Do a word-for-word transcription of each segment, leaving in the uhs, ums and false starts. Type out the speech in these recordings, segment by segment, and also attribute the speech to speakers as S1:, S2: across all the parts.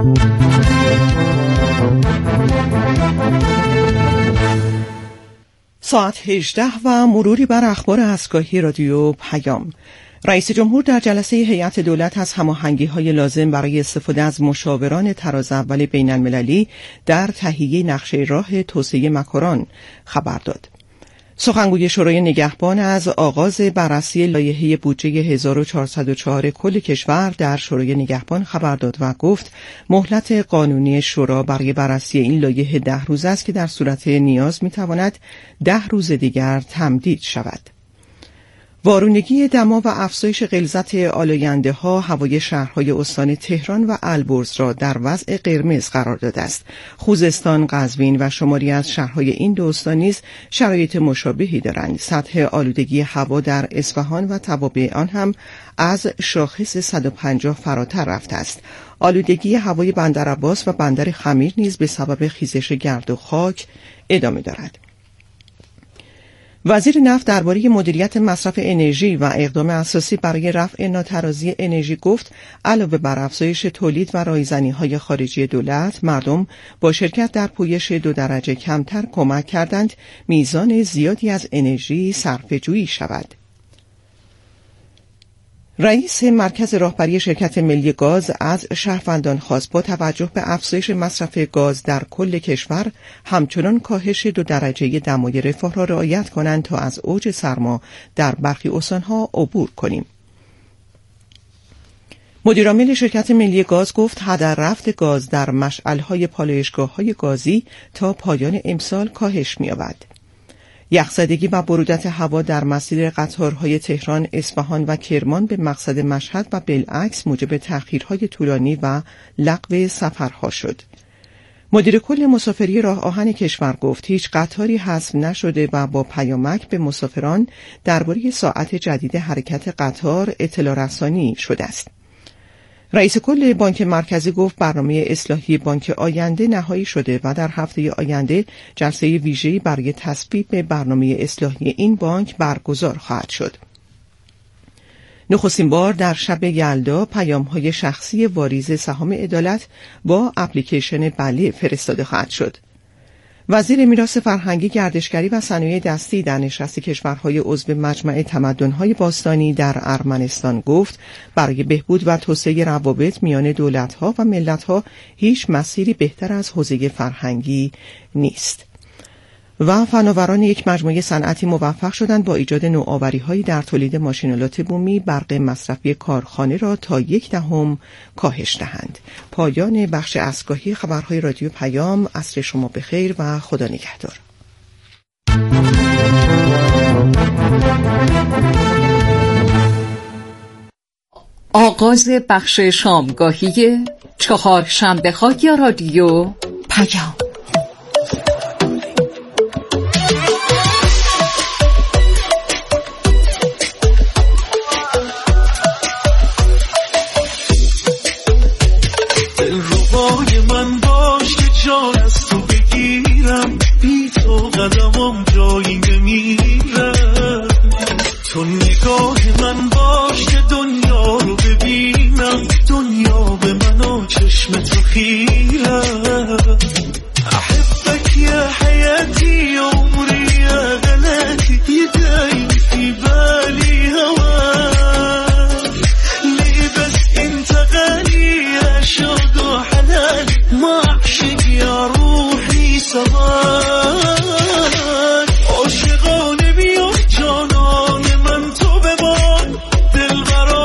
S1: ساعت هجده و مروری بر اخبار اسکاهی رادیو پیام. رئیس جمهور در جلسه هیئت دولت از هماهنگی‌های لازم برای استفاده از مشاوران طراز اول بین‌المللی در تهیه نقشه راه توسعه مکاران خبر داد. سخنگوی شورای نگهبان از آغاز بررسی لایحه بودجه هزار و چهارصد و چهار کل کشور در شورای نگهبان خبر داد و گفت مهلت قانونی شورا برای بررسی این لایحه ده روز است که در صورت نیاز می‌تواند ده روز دیگر تمدید شود. وارونگی دما و افزایش غلظت آلاینده‌ها هوای شهرهای استان تهران و البرز را در وضع قرمز قرار داده است. خوزستان، قزوین و شماری از شهرهای این دو استان نیز شرایط مشابهی دارند. سطح آلودگی هوا در اصفهان و توابع آن هم از شاخص صد و پنجاه فراتر رفته است. آلودگی هوای بندرعباس و بندر خمیر نیز به سبب خیزش گرد و خاک ادامه دارد. وزیر نفت درباره مدیریت مصرف انرژی و اقدام اساسی برای رفع ناترازی انرژی گفت علاوه بر افزایش تولید و رایزنی‌های خارجی دولت، مردم با شرکت در پویش دو درجه کمتر کمک کردند میزان زیادی از انرژی صرفه‌جویی شود. رئیس مرکز راهبری شرکت ملی گاز از شهروندان خواست با توجه به افزایش مصرف گاز در کل کشور همچنان کاهش دو درجه دمای رفاه را رعایت کنند تا از اوج سرما در برخی استان‌ها عبور کنیم. مدیرعامل شرکت ملی گاز گفت هدر رفت گاز در مشعل‌های پالایشگاه‌های گازی تا پایان امسال کاهش می‌یابد. یخزدگی و برودت هوا در مسیر قطارهای تهران، اصفهان و کرمان به مقصد مشهد و بالعکس موجب تأخیرهای طولانی و لغو سفرها شد. مدیر کل مسافری راه آهن کشور گفت هیچ قطاری حذف نشده و با پیامک به مسافران درباره ساعت جدید حرکت قطار اطلاع رسانی شده است. رئیس کل بانک مرکزی گفت برنامه اصلاحی بانک آینده نهایی شده و در هفته آینده جلسه ویژه‌ای برای تصویب برنامه اصلاحی این بانک برگزار خواهد شد. نخستین بار در شب یلدا پیام‌های شخصی واریز سهام عدالت با اپلیکیشن بله فرستاده خواهد شد. وزیر میراث فرهنگی، گردشگری و صنایع دستی در نشست کشورهای عضو مجمع تمدن‌های باستانی در ارمنستان گفت برای بهبود و توسعه روابط میان دولت‌ها و ملت‌ها هیچ مسیری بهتر از حوزه فرهنگی نیست. و فناوران یک مجموعه صنعتی موفق شدند با ایجاد نوآوری‌هایی در تولید ماشین‌آلات بومی برق مصرفی کارخانه را تا یک دهم کاهش دهند. پایان بخش اسکاهی خبرهای رادیو پیام. عصر شما بخیر و خدا نگهدار.
S2: آغاز بخش شامگاهی چهار شنبه‌های رادیو پیام.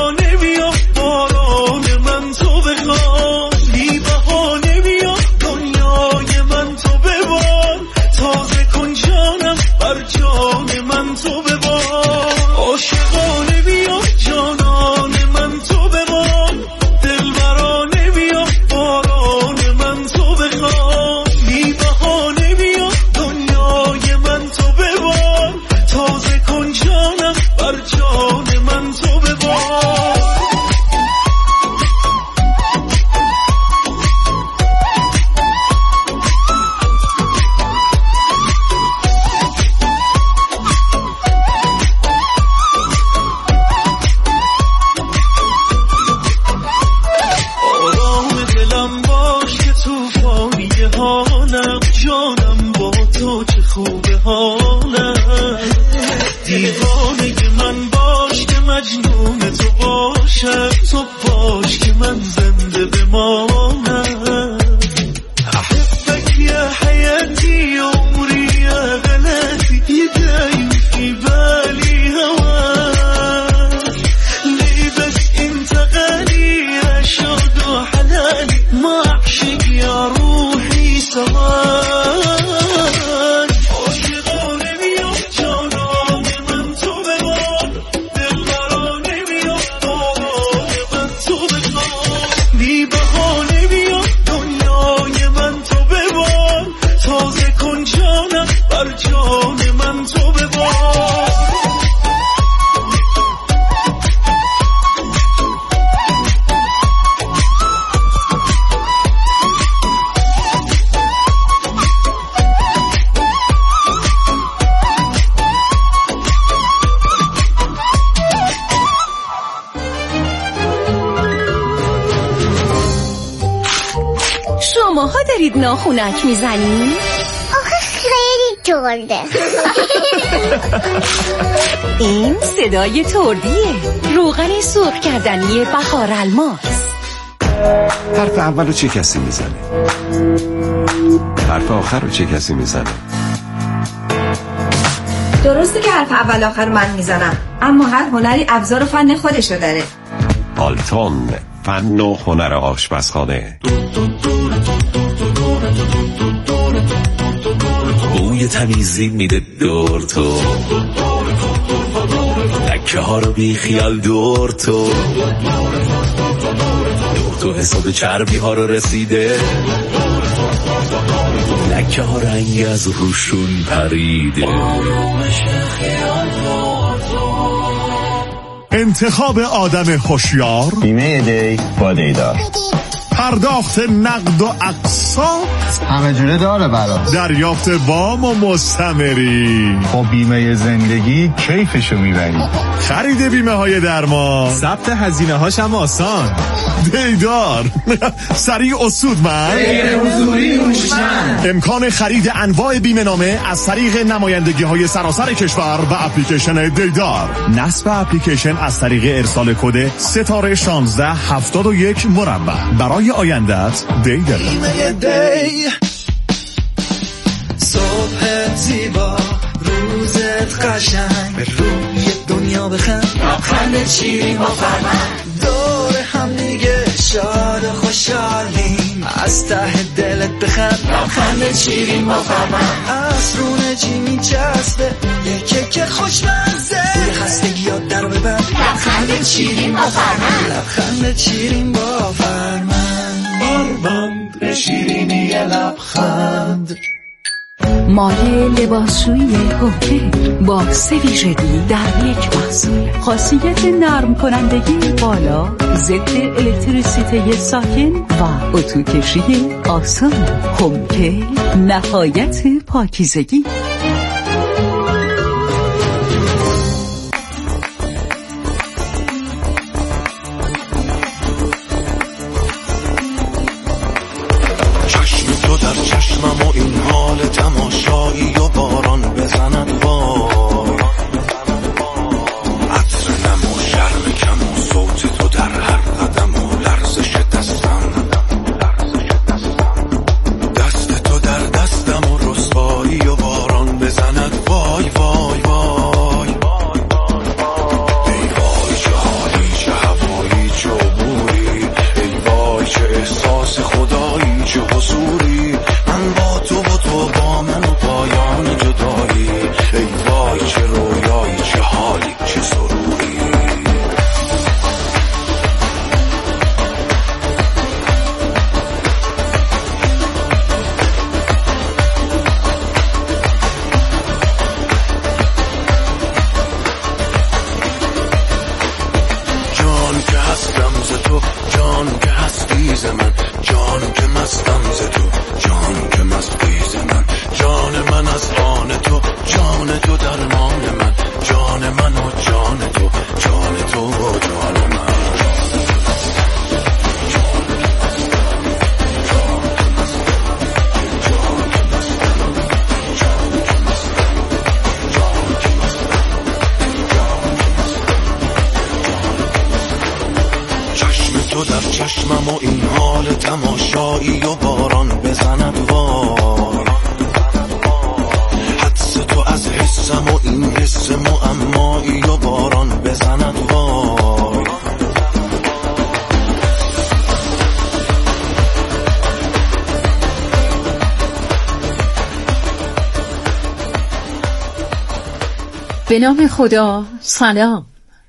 S3: دنیا محشك يا روحي سماك عاشقانه بیا جانان من تو ببار دلبرانه بیا آرام من تو بخواه بی بهانه بیا دنیای من تو ببار تازه کن جانم بر جان من تو ببار
S4: شماها دارید ناخونک میزنید؟
S5: آخه خیلی ترده.
S4: این صدای تردیه، روغن سرخ کردنی بهار الماس.
S6: حرف اول رو چه کسی میزنه؟ حرف آخر رو چه کسی میزنه؟
S7: درسته که حرف اول آخر من میزنم، اما هر هنری ابزار و فن خودشو داره.
S6: آلتون، فن و هنر آشپزخانه.
S3: بوی تمیزی میده دور تو، لکه ها رو بی خیال دور تو، دور تو حساب چربی ها رو رسیده، لکه ها رنگ از روشون پریده.
S8: انتخاب آدم هوشیار،
S9: بیمه دی با دیدار،
S8: پرداخت نقد و اقساط
S9: همه جوره داره برا،
S8: دریافت وام و مستمری.
S9: با بیمه زندگی کیفشو میبری.
S8: خرید بیمه های درمان،
S10: ثبت هزینه هاش هم آسان.
S8: دیدار سریع و سودمند،
S10: غیر حضوری هوشمند.
S8: امکان خرید انواع بیمه نامه از طریق نمایندگی های سراسر کشور و اپلیکیشن دیدار. نصب اپلیکیشن از طریق ارسال کد ستاره شانزده هفتاد و یک مربع. برای آیندت دیدار.
S3: بیمه دی، صبح زیبا، روزت قشنگ، به روی دنیا بخند، لبخند شیرین با فرمند، دور هم دیگه شاد و خوشحالیم، از ته دلت بخند، لبخند شیرین با فرمند، عصرونه چی میچسبه، یکی که خوشمزه، بوی خستگی ها در ببند، لبخند شیرین با فرمند، لبخند شیرین با فرمند، آرمند شیرینی لبخند.
S2: مایه لباسشویی گوهر با سه ویژگی در یک محصول. خاصیت نرم کنندگی بالا، ضد الکتریسیته ساکن و اتوکشی آسان. همکه نهایت پاکیزگی.
S3: در چشمم و این حال تماشایی و باران بزند وای، عطر نم و شرم کم و صوت تو در هر قدم و لرزش دستم، دست تو در دستم و رسوایی و باران بزند وای وای وای. ای وای چه حالی، چه هوایی، چه عبوری، ای وای چه احساس خدایی، چه حضوری، من با تو و تو با من و پایان جدایی، ای وای چه رویایی، چه حالی، چه سروری. جان که هستم ز تو، جان که هستی ز من، جان که مستم ز تو، جان که مستی ز من، جان من از آن تو، جان تو درمان من، جان من و جان تو، جان تو و جان من. چشم تو در چشمم و این حال تماشایی و باران بزند وای، حدس تو از حسم و این حس معمایی و باران بزند وای.
S2: به نام خدا. سلام.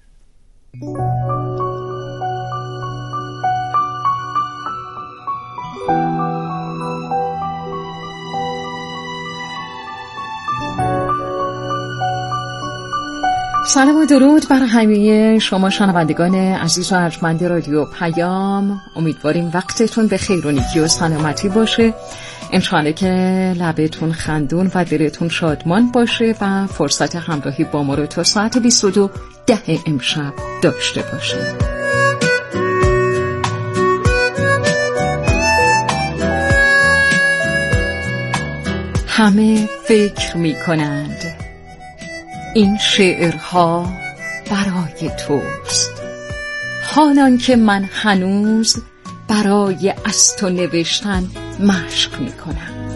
S2: سلام و درود بر همه شما شنوندگان عزیز و ارجمند رادیو پیام. امیدواریم وقتتون به خیر و نیکی و سلامتی باشه. انشالله که لبتون خندون و دلتون شادمان باشه و فرصت همراهی با ما رو تا ساعت بیست و دو ده امشب داشته باشه. همه فکر می کنند این شعرها برای توست، حالان که من هنوز برای از تو نوشتن مشق می کنم.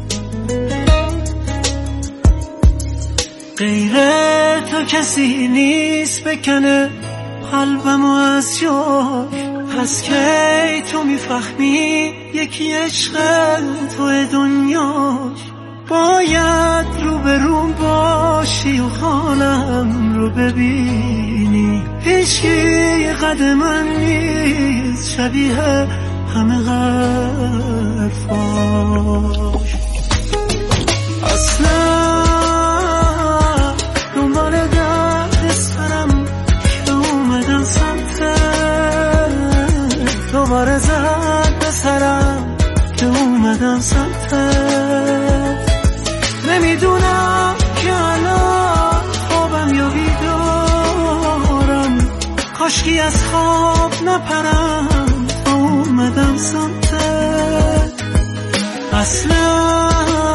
S3: غیر تو کسی نیست بکنه قلبمو از جاش، پس کی تو میفهمی یکی عشق تو دنیاش. باید رو به روم باشی و حالم رو ببینی، هیچکی قد من نیست شبیه همه حرفاش. اصلا دنبال درد سرم که اومدم سمتت، دوباره زد به سرم که اومدم سمتت. نمیدونم که الان خوابم یا بیدارم، کاشکی از خواب نپرم تا اومدم سمتت. اصلا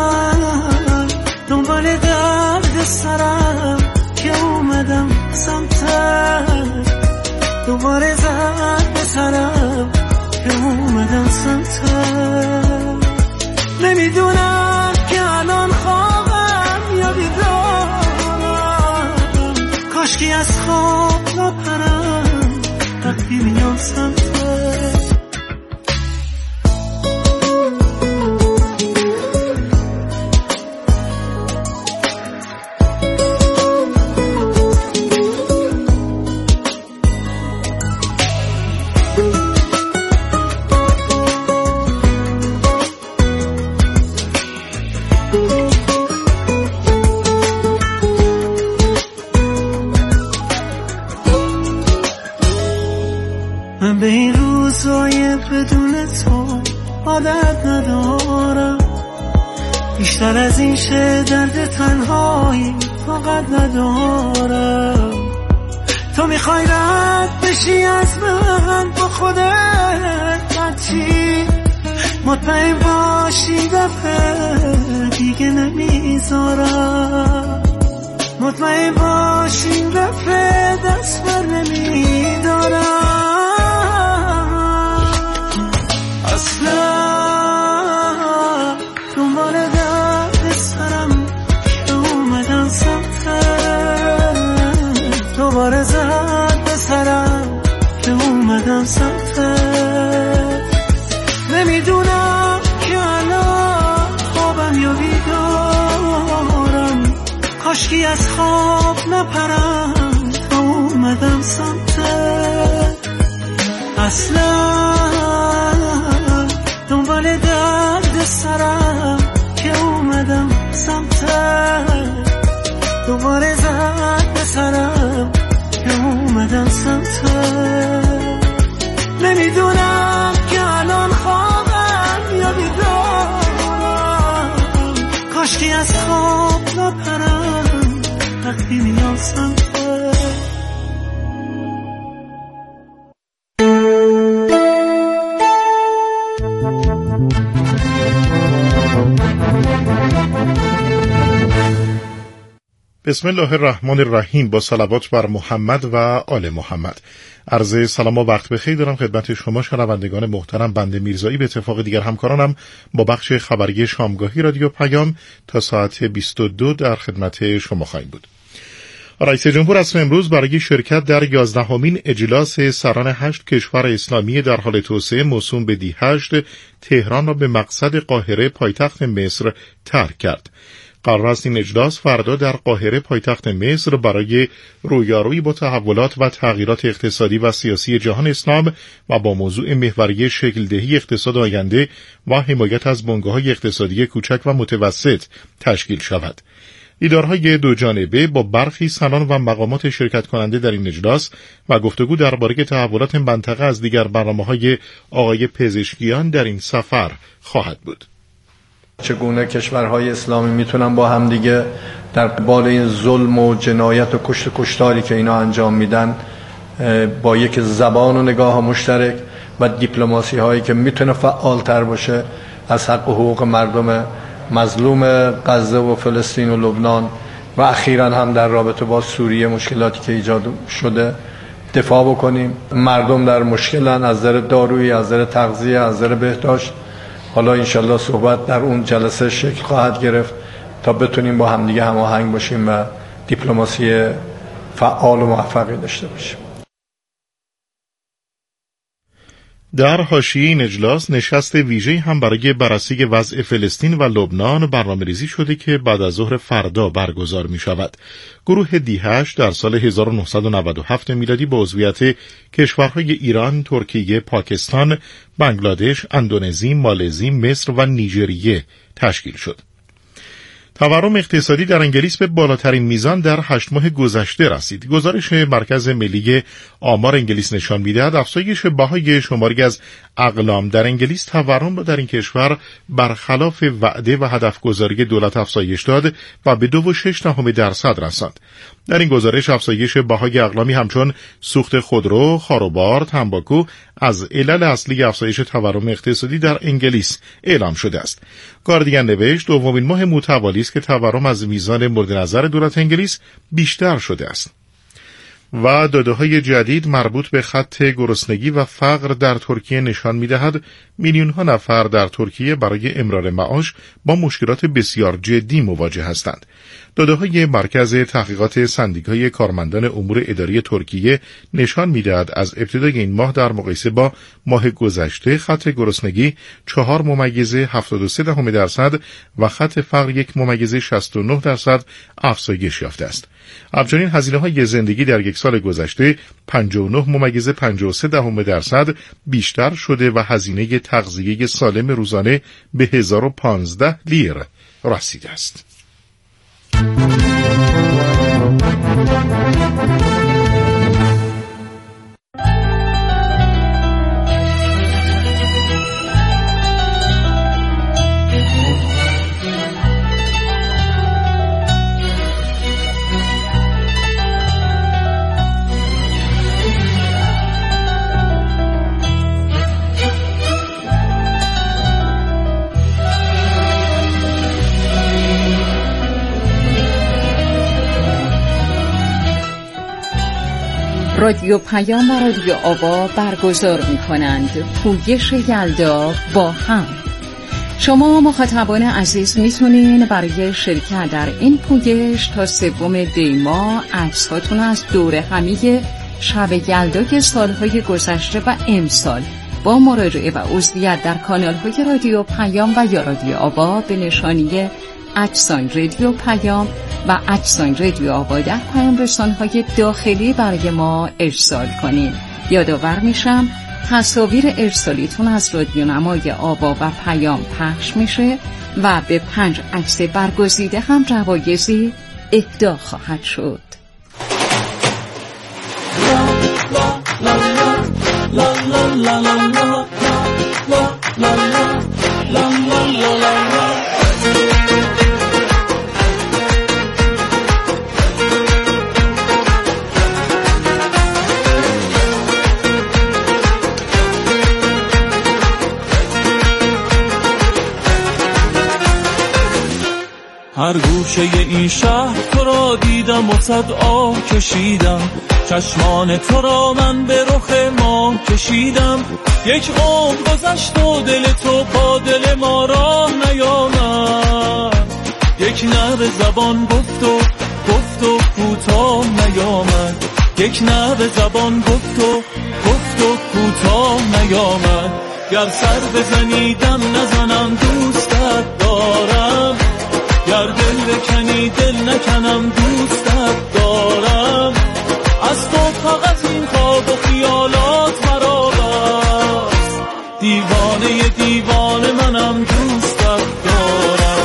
S3: دنبال درد سرم که اومدم سمتت، دوباره زد به سرم که اومدم سمتت. نمیدونم که الان خوابم یا بیدارم، کاشکی از خواب نپرم وقتی میام سمتت. من به این روزای بدون تو عادت ندارم، بیشتر از این شه درد تنهایی فقط ندارم. تو میخوای رد بشی از من با خودت قطعی، مطمئن باشی دفعه دیگه نمیذارم، مطمئن باشی دفعه دست بر نمیدارم. اصلا دنبال درد سرم که اومدم سمتت، دوباره زد به سرم که اومدم سمتت. نمیدونم که الان خوابم یا بیدارم، کاشکی از خواب نپرم تا اومدم سمتت. اصلا دنبال درد سرم که اومدم سمتت، دوباره زد به سرم که اومدم سمتت. نمیدونم که الان خوابم یا بیدارم، کاشکی از خواب نپرم وقتی میام سمتت.
S8: بسم الله الرحمن الرحیم. با صلوات بر محمد و آل محمد. عرض سلام و وقت بخیر دارم خدمت شما شنوندگان محترم. بنده میرزایی به اتفاق دیگر همکارانم با بخش خبری شامگاهی رادیو پیام تا ساعت بیست و دو در خدمت شما خواهیم بود. رئیس جمهور از امروز برای شرکت در یازدهمین اجلاس سران هشت کشور اسلامی در حال توسعه موسوم به دی هشت تهران را به مقصد قاهره پایتخت مصر ترک کرد.
S11: قرار است این اجلاس فردا در قاهره پایتخت مصر برای رویارویی با تحولات و تغییرات اقتصادی و سیاسی جهان اسلام و با موضوع محوری شکل‌دهی اقتصاد آینده و حمایت از بنگاه‌های اقتصادی کوچک و متوسط تشکیل شود. دیدارهای دو جانبه با برخی سنان و مقامات شرکت کننده در این اجلاس و گفتگو درباره تحولات منطقه از دیگر برنامه‌های آقای پزشکیان در این سفر خواهد بود.
S12: چگونه کشورهای اسلامی میتونن با همدیگه در قبال این ظلم و جنایت و کشت کشتاری که اینا انجام میدن با یک زبان و نگاه مشترک و دیپلماسی هایی که میتونه فعالتر باشه از حق و حقوق مردم مظلوم غزه و فلسطین و لبنان و اخیراً هم در رابطه با سوریه مشکلاتی که ایجاد شده دفاع بکنیم. مردم در مشکلن از نظر دارویی، از نظر تغذیه، از نظر بهداشت. حالا انشالله صحبت در اون جلسه شکل خواهد گرفت تا بتونیم با همدیگه هماهنگ باشیم و دیپلماسی فعال و موفقی داشته باشیم.
S11: در حاشیه این اجلاس نشست ویژه‌ای هم برای بررسی وضع فلسطین و لبنان برنامه‌ریزی شده که بعد از ظهر فردا برگزار می شود. گروه دی هشت در سال هزار و نهصد و نود و هفت میلادی با عضویت کشورهای ایران، ترکیه، پاکستان، بنگلادش، اندونزی، مالزی، مصر و نیجریه تشکیل شد. تورم اقتصادی در انگلیس به بالاترین میزان در هشت ماه گذشته رسید. گزارش مرکز ملی آمار انگلیس نشان می‌دهد افزایش بهای شماری از اقلام در انگلیس تورم را در این کشور برخلاف وعده و هدفگذاری دولت افزایش داد و به دو و شش دهم درصد رساند. در این گزارش افزایش بهای اقلامی همچون سوخت خودرو، خاروبار، تنباکو از علل اصلی افزایش تورم اقتصادی در انگلیس اعلام شده است. گاردین نوشت دومین ماه متوالی است که تورم از میزان مورد نظر دولت انگلیس بیشتر شده است. و داده‌های جدید مربوط به خط گرسنگی و فقر در ترکیه نشان می‌دهد میلیون‌ها نفر در ترکیه برای امرار معاش با مشکلات بسیار جدی مواجه هستند. داده‌های مرکز تحقیقات سندیکای کارمندان امور اداری ترکیه نشان می‌دهد از ابتدای این ماه در مقایسه با ماه گذشته خط گرسنگی چهار ممیز هفتاد و سه دهم درصد و خط فقر یک ممیز شصت و نه درصد افزایش یافته است. همچنین هزینه‌های زندگی در یک سال گذشته پنجاه و نه ممیز پنجاه و سه دهم درصد بیشتر شده و هزینه تغذیه سالم روزانه به هزار و پانزده لیر رسیده است.
S2: رادیو پیام و رادیو آوا برگزار می کنند پویش یلدا با هم. شما مخاطبان عزیز میتونین برای شرکت در این پویش تا سوم دی ماه عکس‌هاتون از دور همی شب یلدای سالهای گذشته و امسال با مراجعه و عضویت در کانال‌های رادیو پیام و یا رادیو آوا به نشانی ادساین رادیو پیام و ادساین رادیو آوا در پیام رسان‌های داخلی برای ما ارسال کنین. یادآور میشم تصاویر ارسالیتون از رادیو نمای آوا و پیام پخش میشه و به پنج عکس برگزیده هم جوایزی اهدا خواهد شد.
S13: هر گوشه این شهر تو را دیدم و صد آه کشیدم، چشمان تو را من به رخ ماه کشیدم. یک عمر گذشت و دل تو با دل ما راه نیامد، یک نبض زبان گفت و گفت و کوتاه نیامد، یک نبض زبان گفت و گفت و کوتاه نیامد. گر سر بزنیدم نزنم دوستت دارم، گر دل نکنم دوستت دارم. از تو فقط این خواب و خیالات مرا بس، دیوانه دیوانه منم دوستت دارم.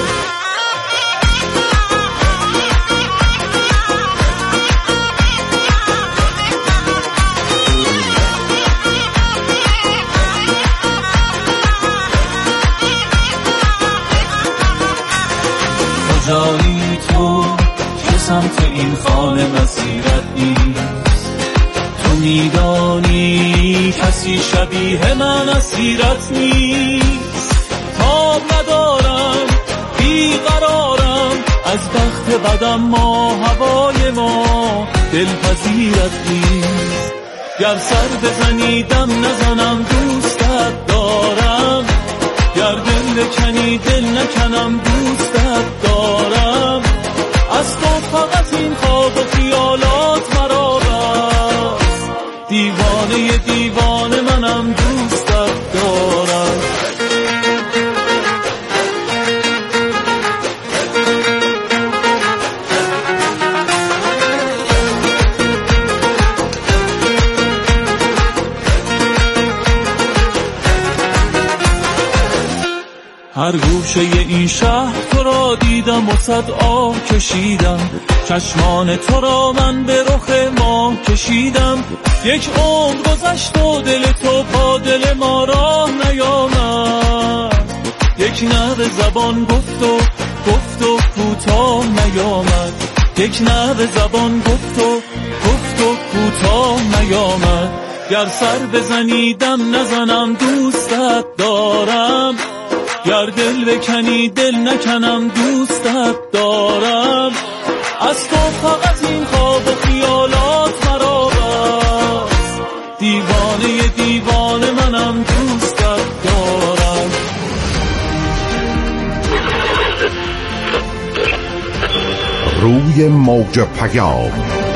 S13: کجایی تو که سمت این خانه مسیرت نیست؟ تو میدانی کسی شبیه من اسیرت نیست. تاب ندارم بیقرارم از بخت بدم، ما هوای ما دلپذیرت نیست. گر سر بزنی دم نزنم دوستت دارم، گر دل بکنی دل نکنم دوستت دارم. از تو فقط این خواب و خیالات مرا بس، دیوانه دیوانه منم دوستت دارم. هر گوشه این شهر تو را دیدم و صد آه کشیدم، چشمان تو را من به رخ ماه کشیدم. یک عمر گذشت و دل تو با دل ما راه نیامد، یک نعره زبان گفت و گفت و کوتاه نیامد، یک نعره زبان گفت و گفت و کوتاه نیامد. گر سر بزنی دم نزنم دوستت دارم، گر دل بکنی دل نکنم دوستت دارم. از تو فقط این خواب و خیالات مرا بس، دیوانه دیوانه منم دوستت دارم.
S6: روی موج پیام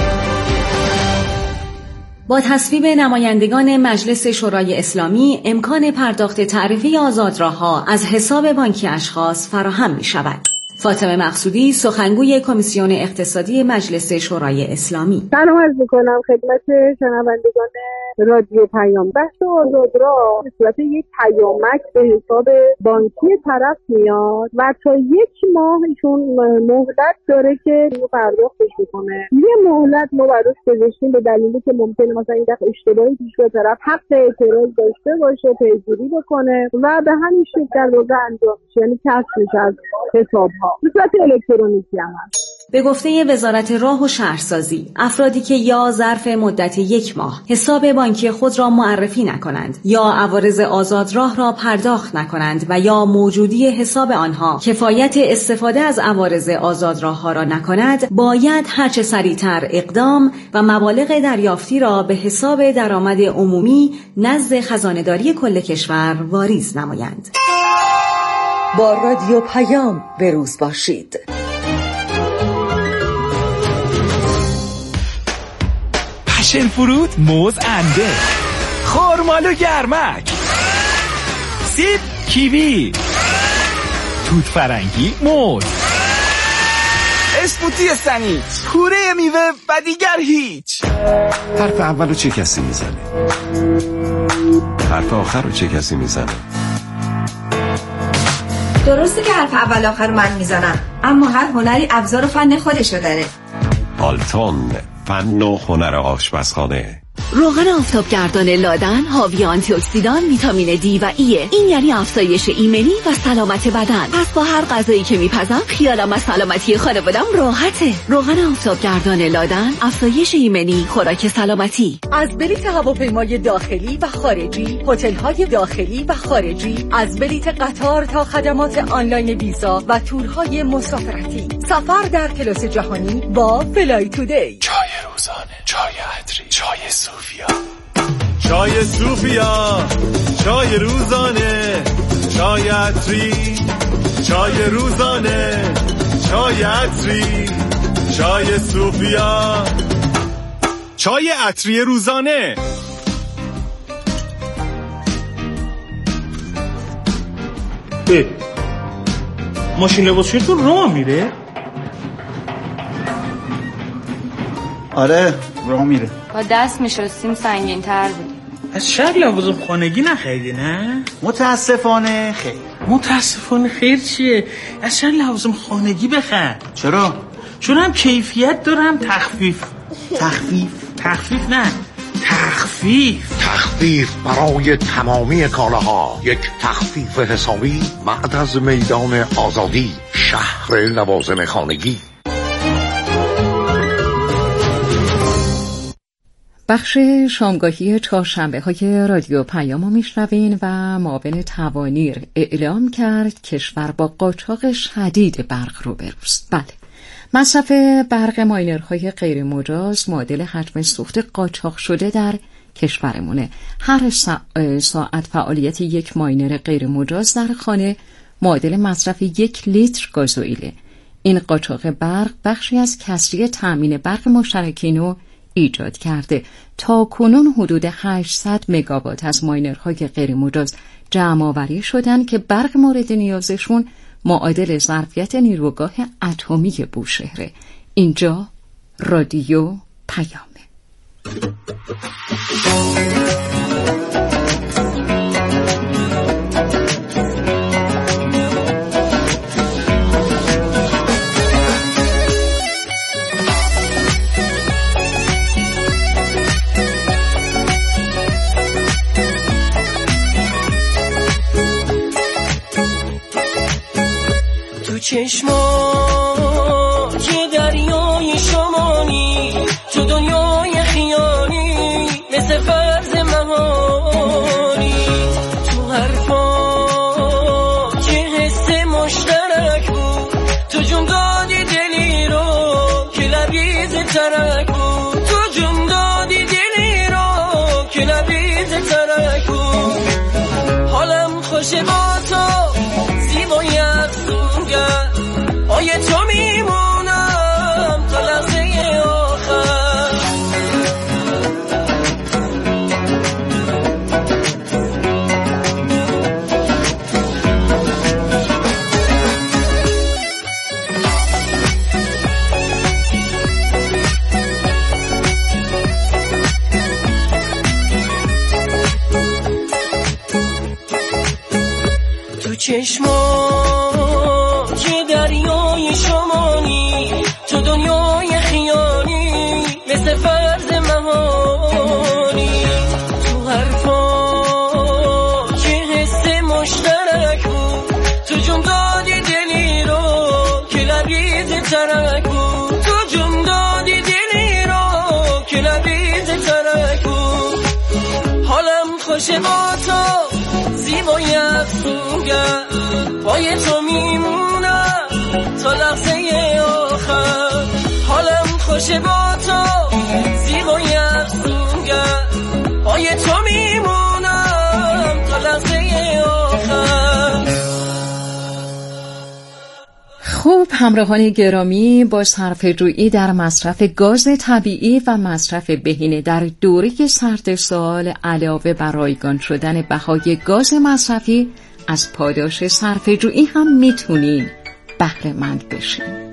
S2: با تصویب نمایندگان مجلس شورای اسلامی امکان پرداخت تعرفه آزادراه‌ها از حساب بانکی اشخاص فراهم می شود. فاطمه مقصودی، سخنگوی کمیسیون اقتصادی مجلس شورای اسلامی.
S14: سلام عرض می‌کنم خدمت شنوندگان رادیو پیام. بحث آزادراه به صورت یک پیامک به حساب بانکی طرف میاد و تا یک ماه ایشون مهلت داره که اینو پرداختش بکنه. یه مهلت ما براش گذاشتیم به دلیلی که ممکنه مثلا این دفعه اشتباهی پیش بیاد، طرف حق اعتراض داشته باشه، پیگیری بکنه و به همین شکل در واقع انجام میشه، یعنی کسب میشه از حساب‌ها. به صورت الکترونیکی هم هست.
S2: به گفته وزارت راه و شهرسازی، افرادی که یا ظرف مدت یک ماه حساب بانکی خود را معرفی نکنند یا عوارض آزادراه را پرداخت نکنند و یا موجودی حساب آنها کفایت استفاده از عوارض آزادراه ها را نکند، باید هرچه سریعتر اقدام و مبالغ دریافتی را به حساب درآمد عمومی نزد خزانه‌داری کل کشور واریز نمایند.
S4: با رادیو پیام به روز باشید.
S10: پشن فروت موز انده، خورمال و گرمک، سیب کیوی، توت فرنگی موز، اسموتی سنی، کوره میوه و دیگر هیچ.
S6: حرف اولو چه کسی میزنه؟ حرف آخر رو چه کسی میزنه؟
S7: درسته که حرف اول آخر من میزنم، اما هر هنری ابزار و فن خودشو داره.
S6: آلتون، فن و هنر آشپزخانه.
S4: روغن آفتابگردان لادن حاوی آنتی اکسیدان، ویتامین دی و ایه. این یعنی افزایش ایمنی و سلامت بدن. پس با هر غذایی که میپزم خیالم از سلامتی خانوادم راحته. روغن آفتابگردان لادن، افزایش ایمنی، خوراک سلامتی.
S15: از بلیت هواپیمای داخلی و خارجی، هتل‌های داخلی و خارجی، از بلیت قطار تا خدمات آنلاین ویزا و تورهای مسافرتی. سفر در کلاس جهانی با فلای تودی.
S10: چای روزانه، چای عطری، چای صوفیا، چای صوفیا، چای روزانه، چای عطری، چای روزانه، چای عطری، چای صوفیا، چای عطری روزانه.
S16: ماشین لباسشویتون راه میره؟ آره راه میره.
S17: با دست میشستیم سنگین تر بود.
S18: از شهر لوازم خانگی نخریدی نه؟
S16: متاسفانه خیر.
S18: متاسفانه خیر چیه؟ از شهر لوازم خانگی بخر.
S16: چرا؟
S18: چون هم کیفیت دارم تخفیف.
S16: تخفیف؟
S18: تخفیف نه تخفیف
S6: تخفیف برای تمامی کالاها. یک تخفیف حسابی بعد از میدان آزادی، شهر لوازم خانگی.
S2: بخش شامگاهی چهارشنبه های رادیو پیام رو میشنوین و معاون توانیر اعلام کرد کشور با قاچاق شدید برق روبروست. بله، مصرف برق ماینرهای غیر مجاز معادل حجم سوخت قاچاق شده در کشورمونه. هر ساعت فعالیت یک ماینر غیر مجاز در خانه معادل مصرف یک لیتر گازوئیله. این قاچاق برق بخشی از کسری تأمین برق مشترکین رو ایجاد کرده. تا کنون حدود هشتصد مگاوات از ماینرهای غیر مجاز جمع آوری شدن که برق مورد نیازشون معادل ظرفیت نیروگاه اتمی بوشهره. اینجا رادیو پیامه.
S19: چشما که دریای شمانی، تو دنیای خیالی مثل فرض مهانی، تو حرفا که حس مشترک بود، تو جون دادی دلی رو که لبریز ترک بود، تو جون دادی دلی رو که لبریز ترک بود. حالم خوشه با تو زیبای افسونگر، پای تو میمونم تا لحظه آخر. تو چشما که دریای شمانی، تو دنیای خیالی مثل فرض مهانی، تو حرفا که حس مشترک بود، تو جون دادی دلی رو که لبریز ترک بود، تو جون دادی دلی رو که لبریز ترک بود. حالم خوشه با تو زیبای افسونگر، پای تو میمونم تا لحظه آخر. حالم خوشه با تو زیبای افسونگر، پای تو میمونم تا لحظه آخر.
S2: خوب همراهان گرامی، با صرفه‌جویی در مصرف گاز طبیعی و مصرف بهینه در دوره سرد سال علاوه بر رایگان شدن بهای گاز مصرفی، از پاداش صرفه‌جویی هم میتونین بهره مند بشین.